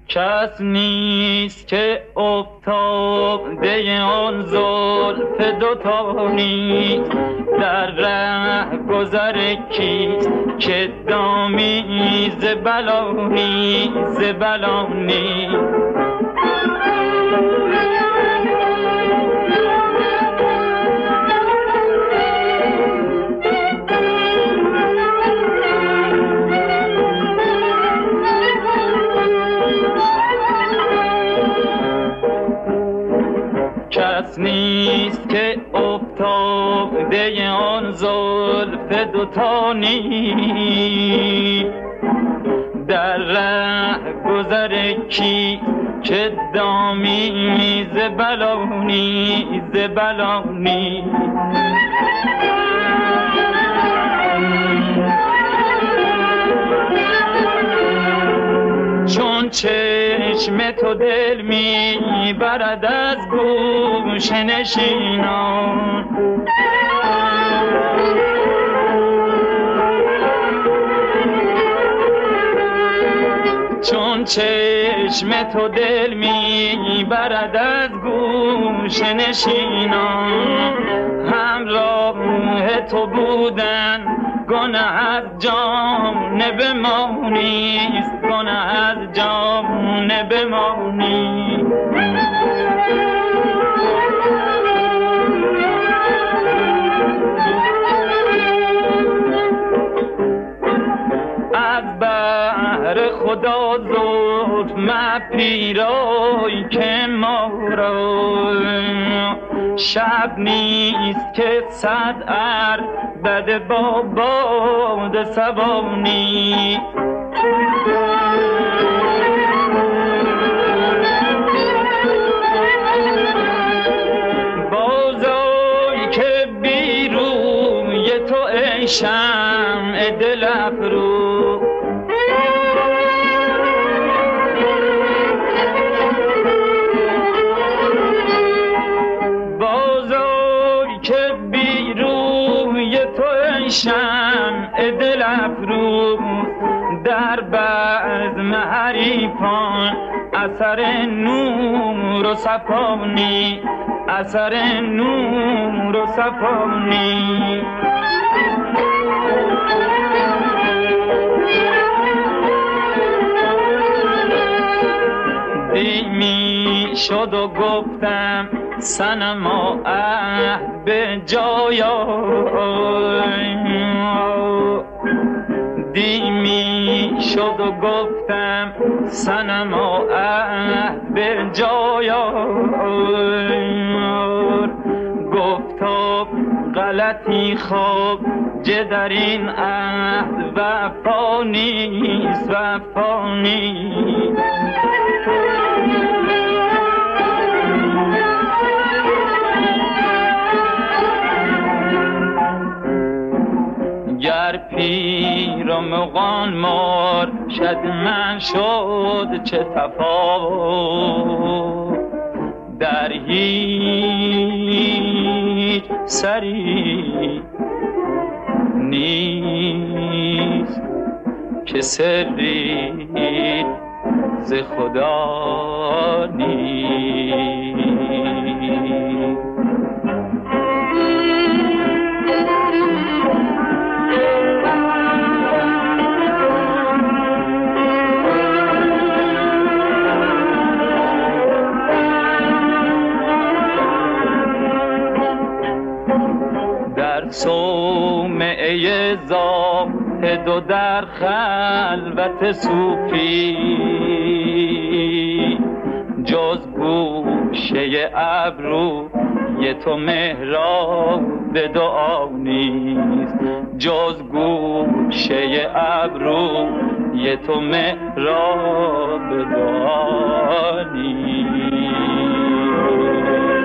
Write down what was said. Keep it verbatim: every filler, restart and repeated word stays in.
کس نیست که افتاده آن زلف دوتا نیست، در ره گذر کیست که دامی ز بلانی ز بلانی. کس نیست که افتاده آن زلف دوتا نیست، در ره گذر کی که دامی ز بلانی ز بلانی. چون چشم تو دل می برد از گوش نشینان، چون چشم تو دل می برد از گوش نشینان، همراه تو بودن گناه از جانب ما نیست، گناه از جانب ما نیست. از بحر خدا زلف مپیرای که ما را شب نیست که صد ار بده با باد سبانی. بازای که بیروی تو ای شمع دل افروز، شمع دل افروز در بزم حریفان اثر نور و صفانی، اثر نور و صفانی. دیمی شد و گفتم صنما عهد به جای آی، دیمی شد و گفتم صنما عهد به جای آی، گفتا غلطی خواب جه در این عهد وفا نیست وفا نیست. گر پیر و مغان مار شد من شد چه تفاوت، در هیچ سری نیست که سری ز خدا نیست. صومعه زاهد و در خلوت صوفی، جز گوشه ابروی تو محراب دعا نیست، جز گوشه ابروی تو محراب دعا نیست.